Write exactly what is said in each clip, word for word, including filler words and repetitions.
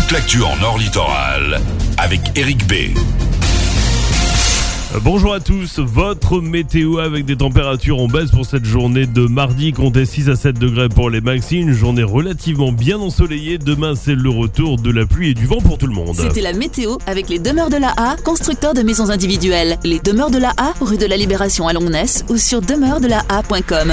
toute l'actu en Nord Littoral avec Eric B. Bonjour à tous, votre météo avec des températures en baisse pour cette journée de mardi, comptez six à sept degrés pour les maxi, une journée relativement bien ensoleillée. Demain c'est le retour de la pluie et du vent pour tout le monde. C'était la météo avec les Demeures de la A, constructeurs de maisons individuelles. Les Demeures de la A, rue de la Libération à Longnes ou sur demeures de la a point com.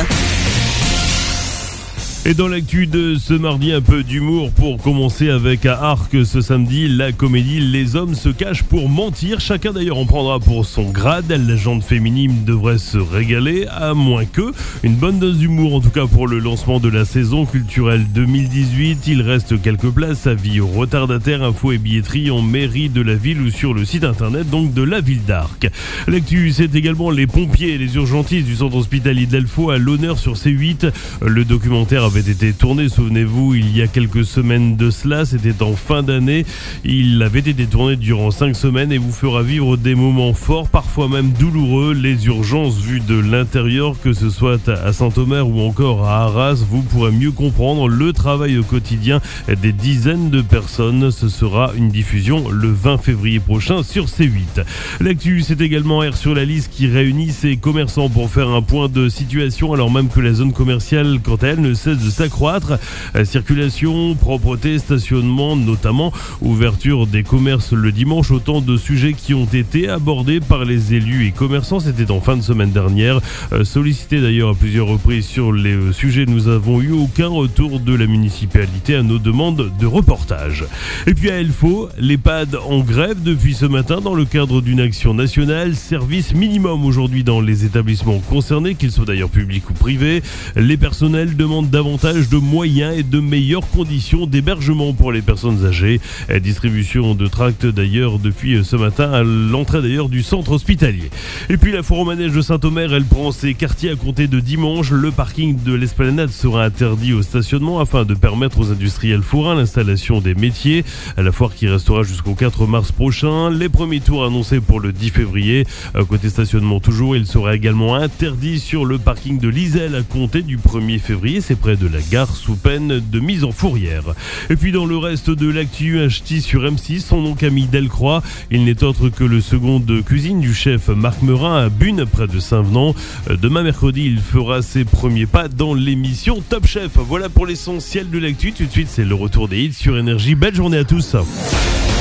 Et dans l'actu de ce mardi, un peu d'humour pour commencer avec à Arques ce samedi, la comédie Les hommes se cachent pour mentir. Chacun d'ailleurs en prendra pour son grade. La gente féminine devrait se régaler, à moins que. Une bonne dose d'humour en tout cas pour le lancement de la saison culturelle deux mille dix-huit. Il reste quelques places, avis aux retardataires, infos et billetterie en mairie de la ville ou sur le site internet donc de la ville d'Arques. L'actu, c'est également les pompiers et les urgentistes du centre hospitalier d'Elfaux à l'honneur sur C huit. Le documentaire avait été tourné, souvenez-vous, il y a quelques semaines de cela, c'était en fin d'année. Il avait été tourné durant cinq semaines et vous fera vivre des moments forts, parfois même douloureux. Les urgences vues de l'intérieur, que ce soit à Saint-Omer ou encore à Arras, vous pourrez mieux comprendre le travail au quotidien des dizaines de personnes. Ce sera une diffusion le vingt février prochain sur C huit. L'actu, c'est également Air sur la liste qui réunit ses commerçants pour faire un point de situation, alors même que la zone commerciale, quant à elle, ne cesse de s'accroître. Circulation, propreté, stationnement notamment, ouverture des commerces le dimanche, autant de sujets qui ont été abordés par les élus et commerçants. C'était en fin de semaine dernière. Sollicité d'ailleurs à plusieurs reprises sur les sujets, nous avons eu aucun retour de la municipalité à nos demandes de reportage. Et puis à Elfaux, l'EHPAD en grève depuis ce matin dans le cadre d'une action nationale. Service minimum aujourd'hui dans les établissements concernés, qu'ils soient d'ailleurs publics ou privés. Les personnels demandent davantage de moyens et de meilleures conditions d'hébergement pour les personnes âgées. Distribution de tracts d'ailleurs depuis ce matin à l'entrée d'ailleurs du centre hospitalier. Et puis la foire au manège de Saint-Omer, elle prend ses quartiers à compter de dimanche. Le parking de l'Esplanade sera interdit au stationnement afin de permettre aux industriels forains l'installation des métiers. La foire qui restera jusqu'au quatre mars prochain. Les premiers tours annoncés pour le dix février. Côté stationnement toujours, il sera également interdit sur le parking de l'Iselle à compter du premier février. C'est près de la gare sous peine de mise en fourrière. Et puis dans le reste de l'actu, un ch'ti sur M six, son nom Camille Delcroix. Il n'est autre que le second de cuisine du chef Marc Meurin à Bune, près de Saint-Venant. Demain mercredi, il fera ses premiers pas dans l'émission Top Chef. Voilà pour l'essentiel de l'actu. Tout de suite, c'est le retour des hits sur Énergie. Belle journée à tous.